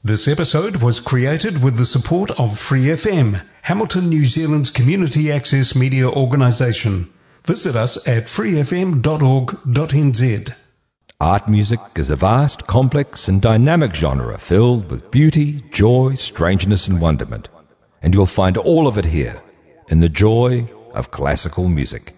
This episode was created with the support of Free FM, Hamilton, New Zealand's community access media organisation. Visit us at freefm.org.nz. Art music is a vast, complex and dynamic genre filled with beauty, joy, strangeness and wonderment. And you'll find all of it here, in the joy of classical music.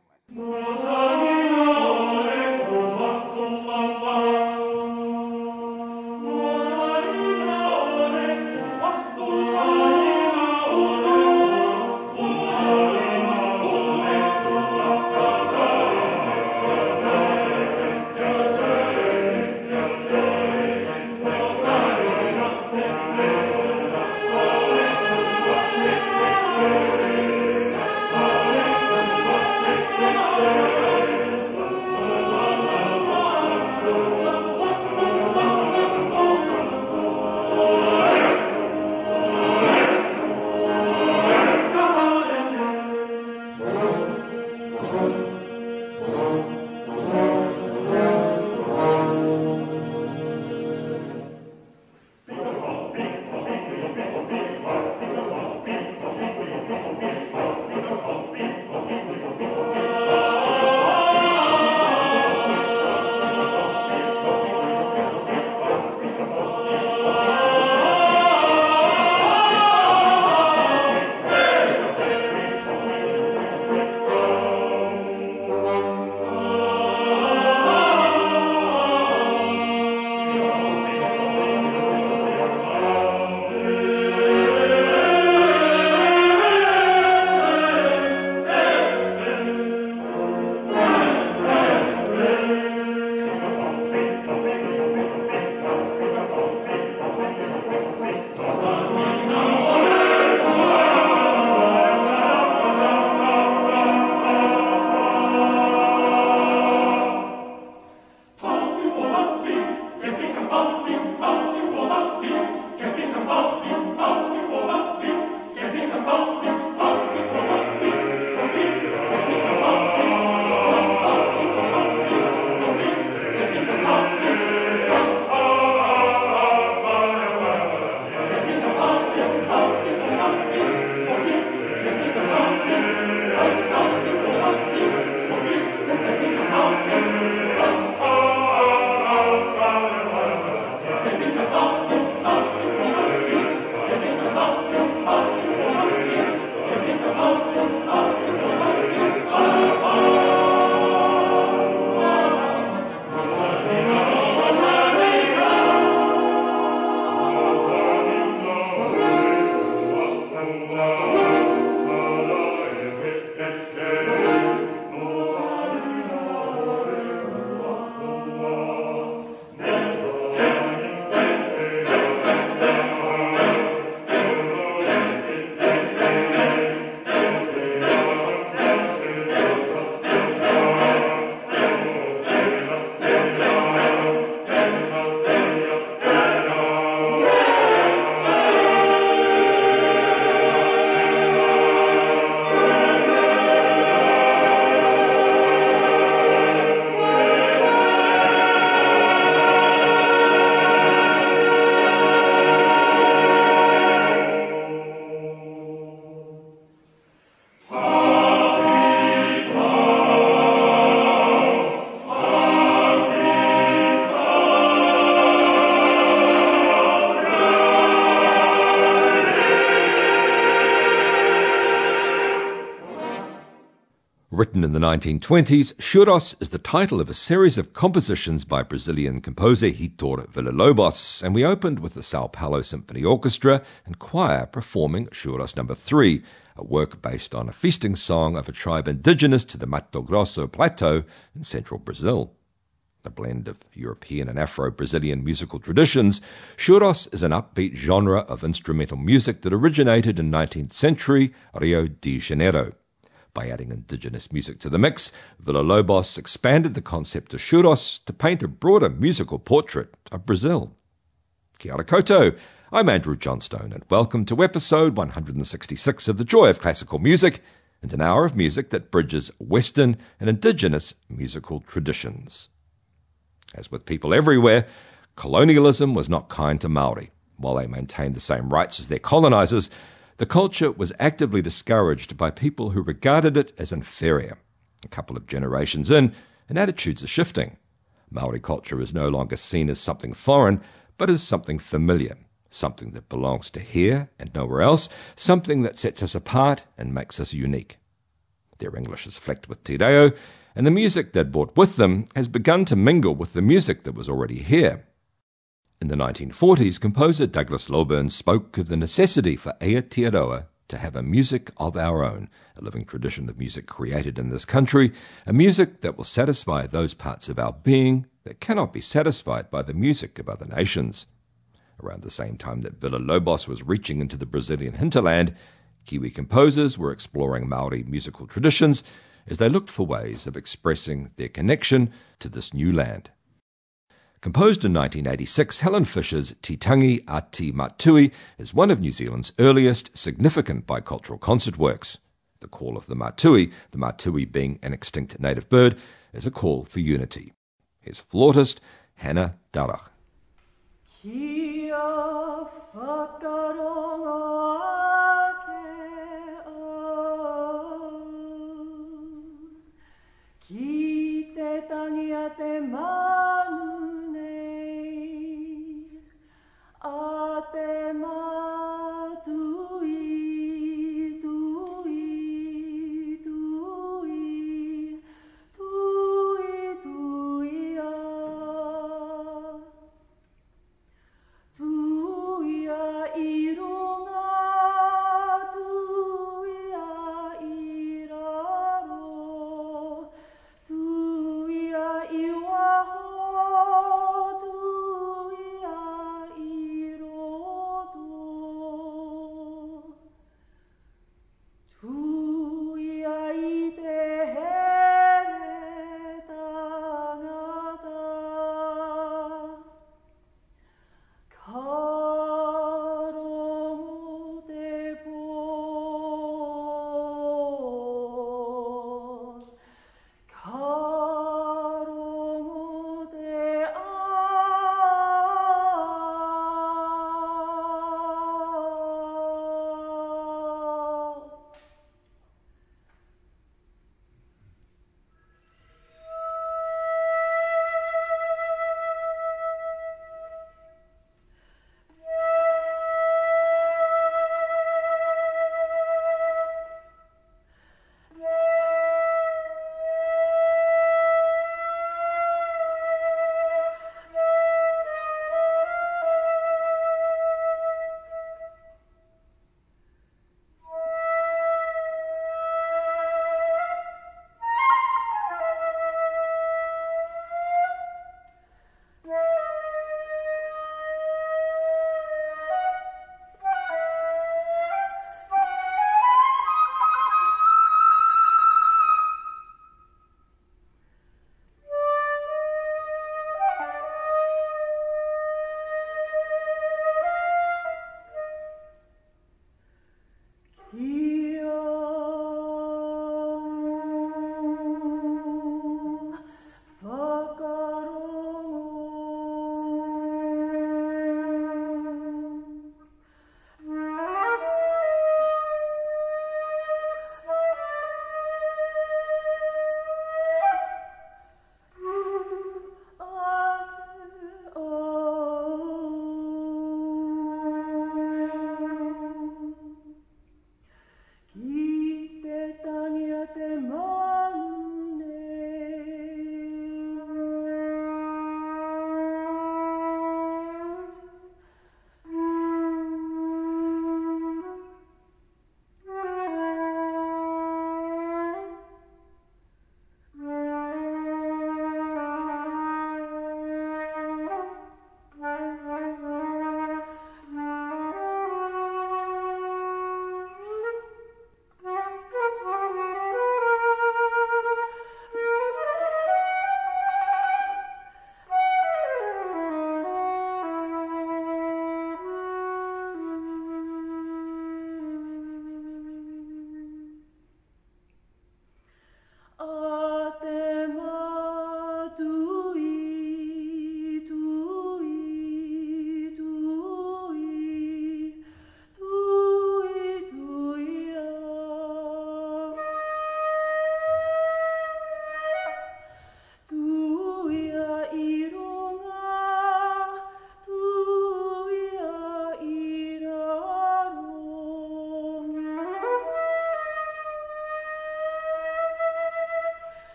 Written in the 1920s, Churros is the title of a series of compositions by Brazilian composer Heitor Villa-Lobos, and we opened with the Sao Paulo Symphony Orchestra and choir performing Churros No. 3, a work based on a feasting song of a tribe indigenous to the Mato Grosso Plateau in central Brazil. A blend of European and Afro-Brazilian musical traditions, Churros is an upbeat genre of instrumental music that originated in 19th century Rio de Janeiro. By adding indigenous music to the mix, Villa-Lobos expanded the concept of churros to paint a broader musical portrait of Brazil. Kia ora koutou, I'm Andrew Johnstone, and welcome to episode 166 of The Joy of Classical Music, and an hour of music that bridges Western and indigenous musical traditions. As with people everywhere, colonialism was not kind to Maori. While they maintained the same rights as their colonizers, the culture was actively discouraged by people who regarded it as inferior. A couple of generations in, and attitudes are shifting. Māori culture is no longer seen as something foreign, but as something familiar, something that belongs to here and nowhere else, something that sets us apart and makes us unique. Their English is flecked with te reo, and the music they'd brought with them has begun to mingle with the music that was already here. In the 1940s, composer Douglas Loburn spoke of the necessity for Aotearoa to have a music of our own, a living tradition of music created in this country, a music that will satisfy those parts of our being that cannot be satisfied by the music of other nations. Around the same time that Villa-Lobos was reaching into the Brazilian hinterland, Kiwi composers were exploring Māori musical traditions as they looked for ways of expressing their connection to this new land. Composed in 1986, Helen Fisher's Te Tangi a Te Mātui is one of New Zealand's earliest significant bicultural concert works. The call of the Mātui being an extinct native bird, is a call for unity. Here's flautist Hannah Darach. Kia whakarongo ake au, ki te tangi a te manu nei, a te mātui, tui, tui, tui, tui a. Tuia I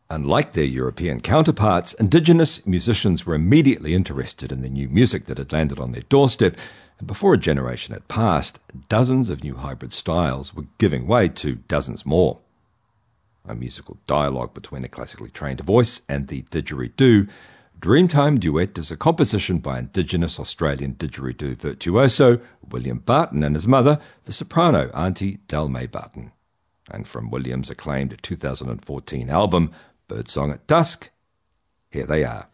Unlike their European counterparts, Indigenous musicians were immediately interested in the new music that had landed on their doorstep, and before a generation had passed, dozens of new hybrid styles were giving way to dozens more. A musical dialogue between a classically trained voice and the didgeridoo, Dreamtime Duet is a composition by Indigenous Australian didgeridoo virtuoso William Barton and his mother, the soprano Auntie Delmay Barton. And from William's acclaimed 2014 album, Birdsong at Dusk, here they are.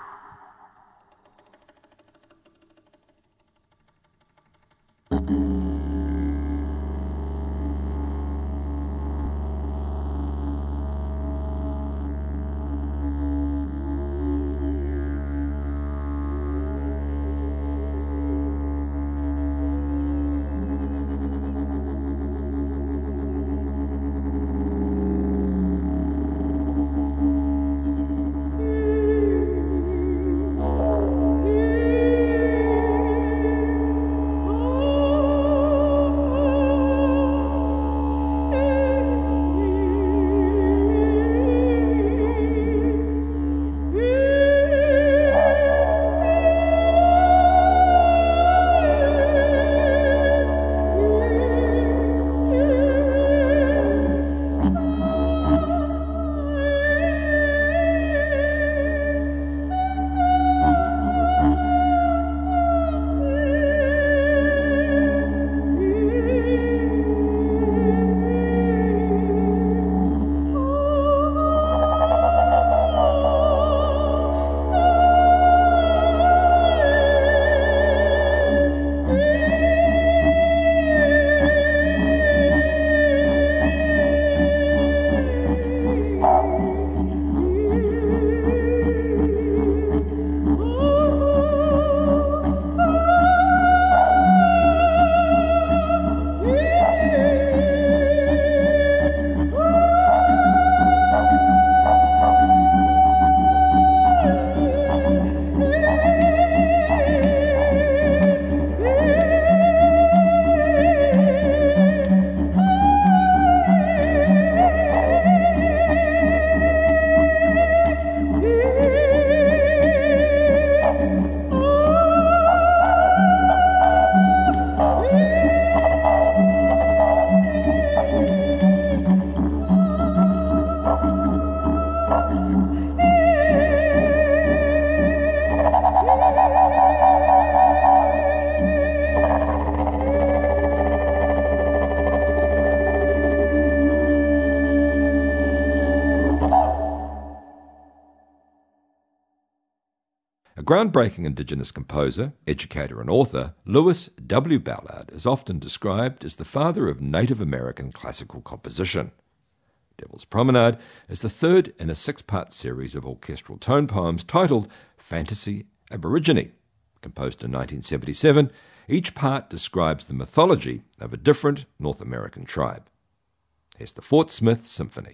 Groundbreaking Indigenous composer, educator and author, Lewis W. Ballard is often described as the father of Native American classical composition. Devil's Promenade is the third in a 6-part series of orchestral tone poems titled Fantasy Aborigine. Composed in 1977, each part describes the mythology of a different North American tribe. Here's the Fort Smith Symphony.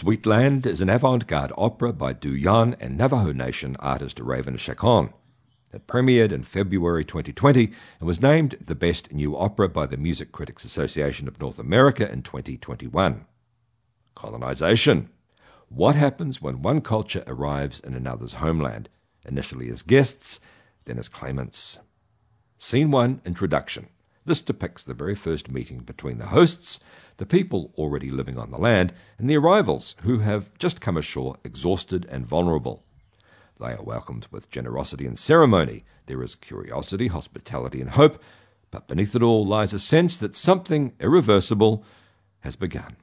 Sweetland is an avant-garde opera by Duyan and Navajo Nation artist Raven Chacon. It premiered in February 2020 and was named the Best New Opera by the Music Critics Association of North America in 2021. Colonization. What happens when one culture arrives in another's homeland, initially as guests, then as claimants? Scene 1, Introduction. This depicts the very first meeting between the hosts, the people already living on the land, and the arrivals who have just come ashore exhausted and vulnerable. They are welcomed with generosity and ceremony. There is curiosity, hospitality, and hope, but beneath it all lies a sense that something irreversible has begun.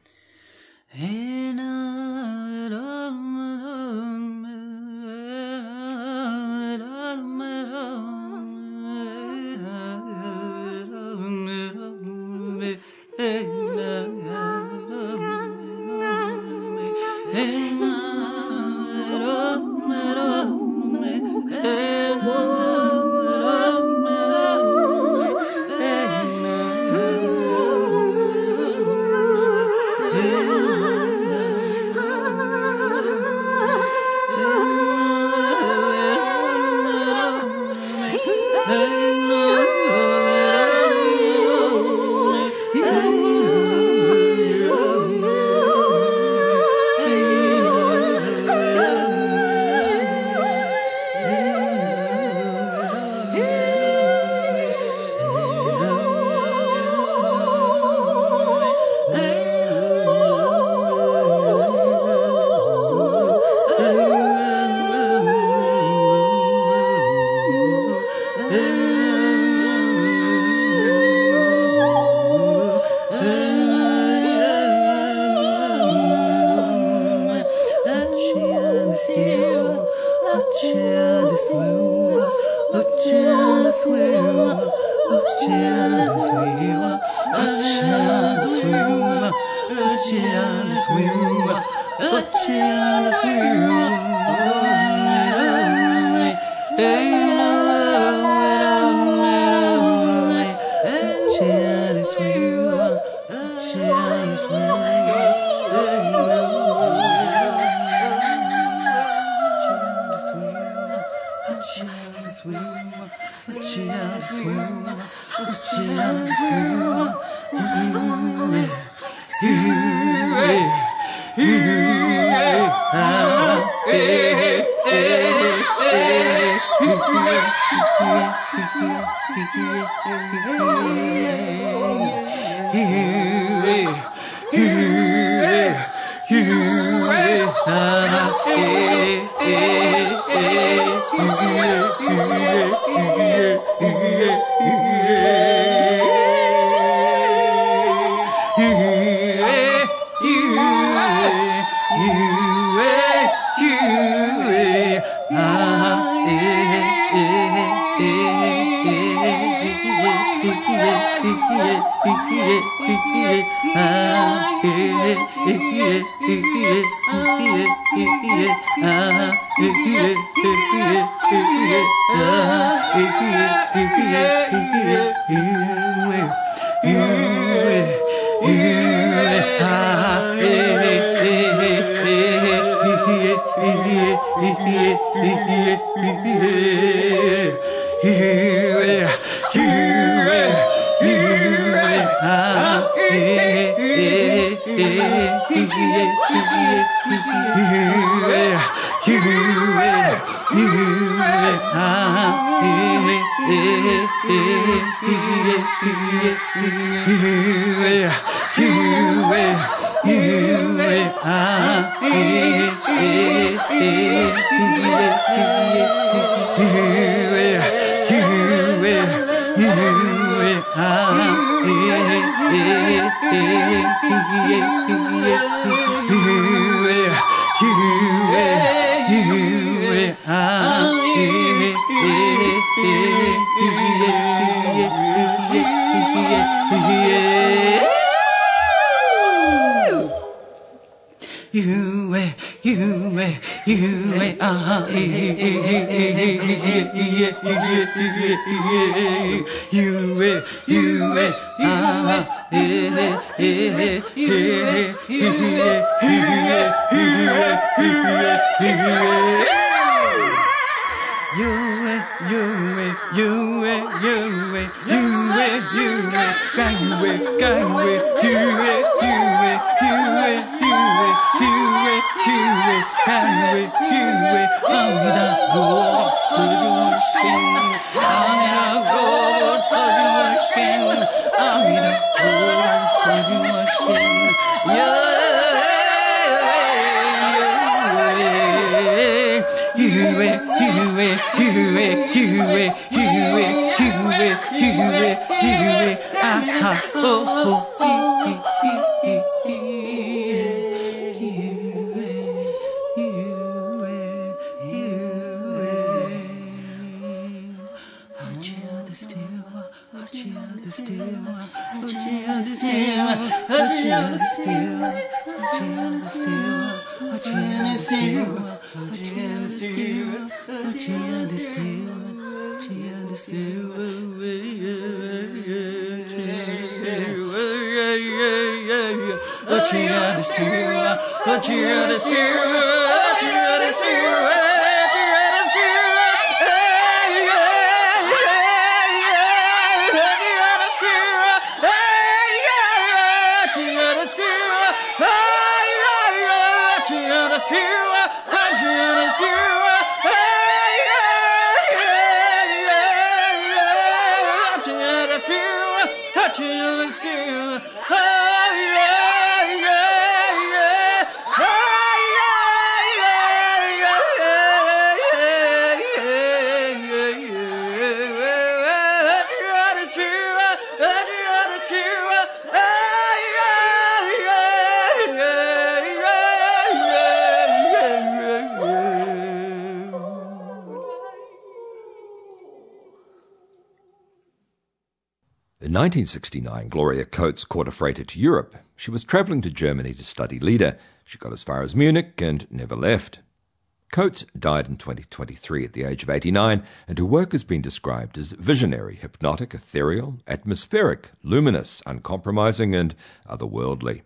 In 1969, Gloria Coates caught a freighter to Europe. She was travelling to Germany to study Lieder. She got as far as Munich and never left. Coates died in 2023 at the age of 89, and her work has been described as visionary, hypnotic, ethereal, atmospheric, luminous, uncompromising, and otherworldly.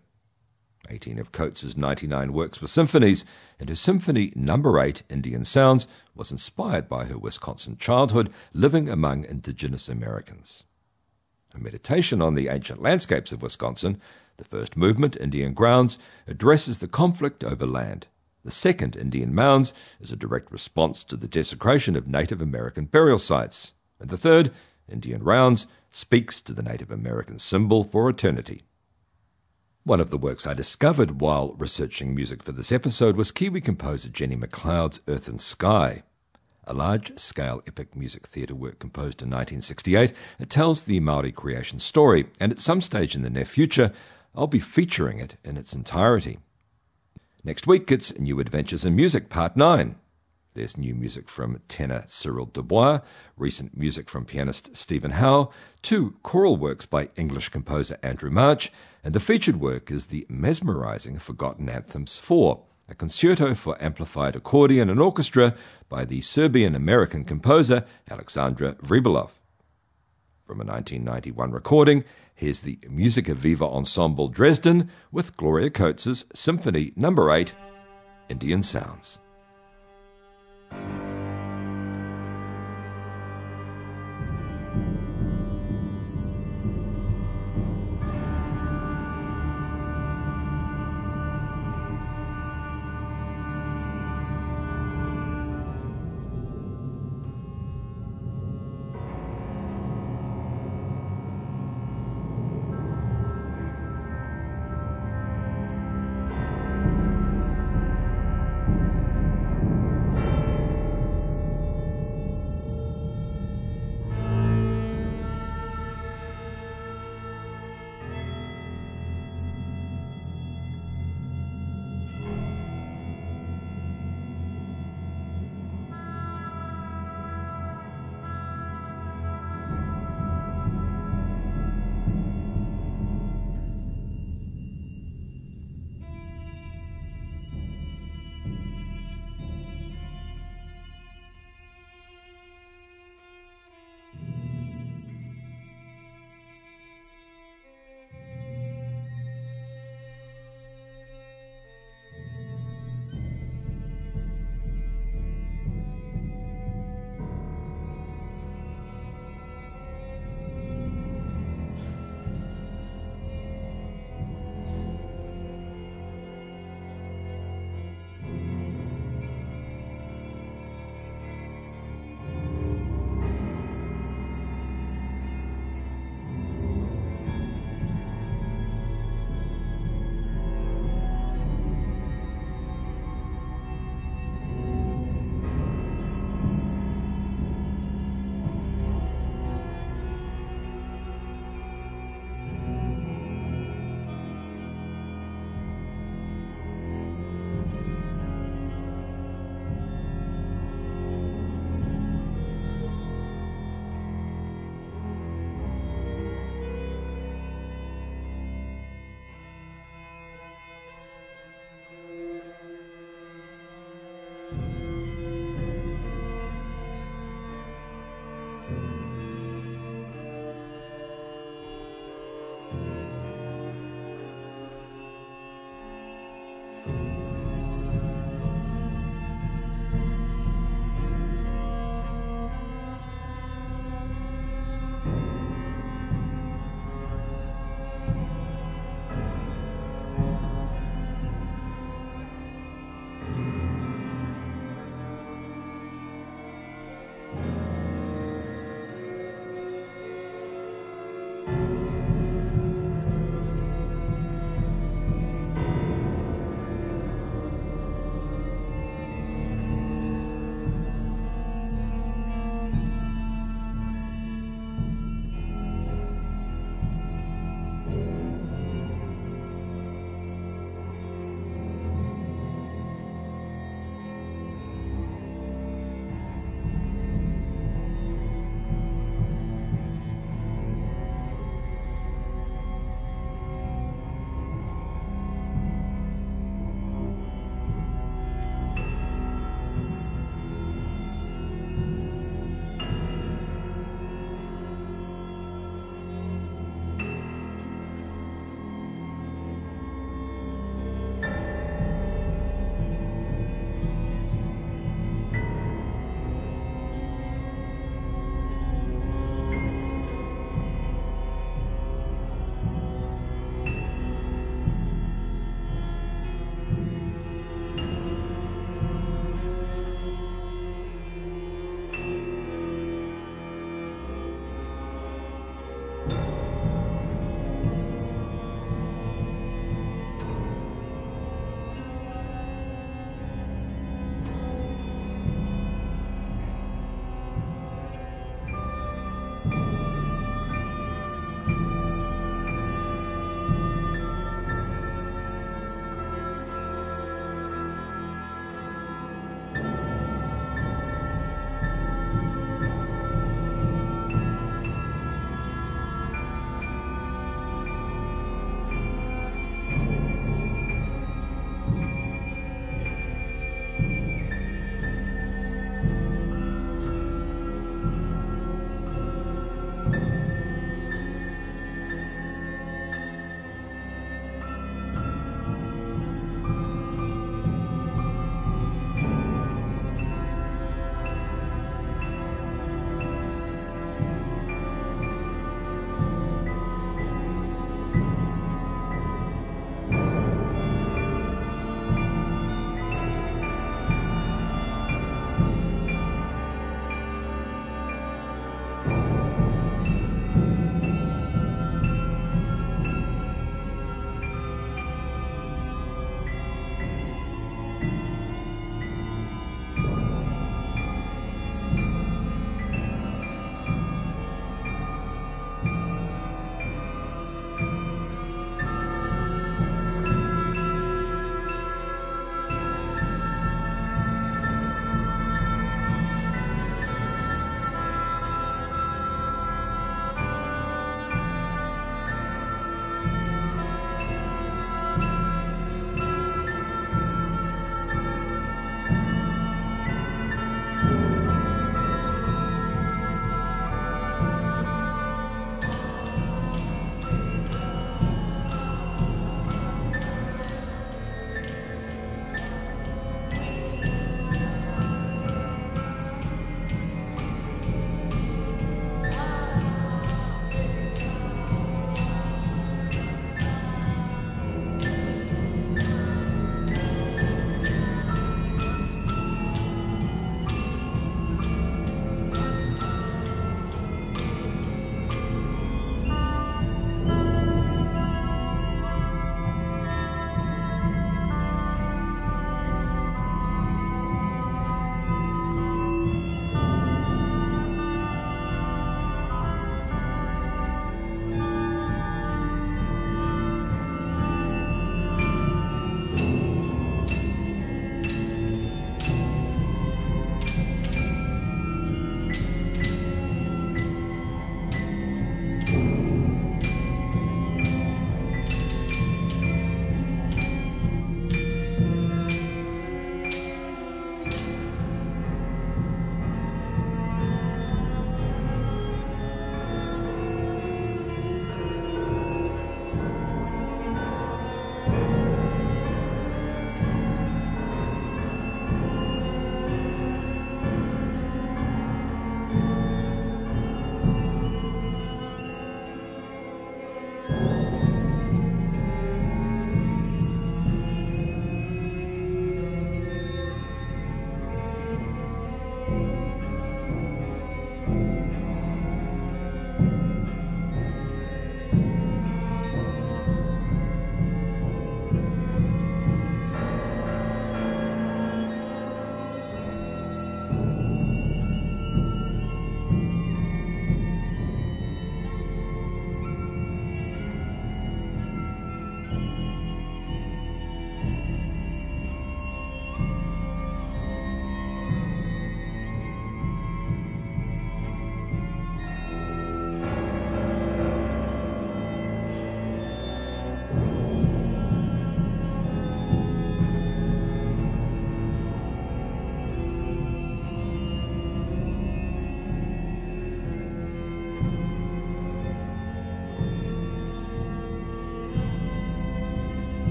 18 of Coates' 99 works were symphonies, and her Symphony No. 8, Indian Sounds, was inspired by her Wisconsin childhood living among indigenous Americans. A meditation on the ancient landscapes of Wisconsin, the first movement, Indian Grounds, addresses the conflict over land. The second, Indian Mounds, is a direct response to the desecration of Native American burial sites. And the third, Indian Rounds, speaks to the Native American symbol for eternity. One of the works I discovered while researching music for this episode was Kiwi composer Jenny McLeod's Earth and Sky. A large-scale epic music theatre work composed in 1968, it tells the Māori creation story, and at some stage in the near future, I'll be featuring it in its entirety. Next week, it's New Adventures in Music, Part 9. There's new music from tenor Cyril Dubois, recent music from pianist Stephen Howe, 2 choral works by English composer Andrew March, and the featured work is the mesmerizing Forgotten Anthems 4, a concerto for amplified accordion and orchestra by the Serbian-American composer Alexandra Vribelov. From a 1991 recording, here's the Musica Viva Ensemble Dresden with Gloria Coates' Symphony No. 8, Indian Sounds.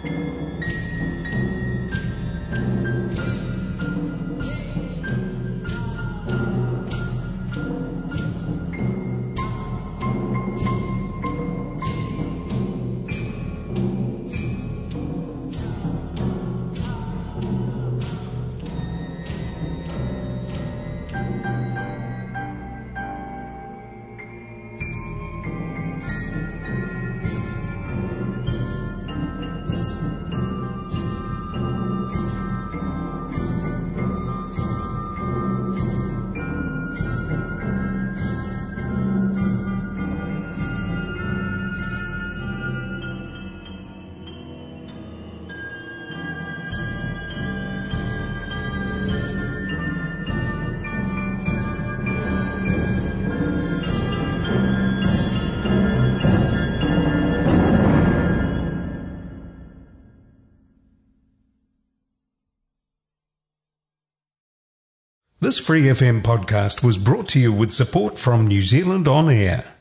This Free FM podcast was brought to you with support from New Zealand On Air.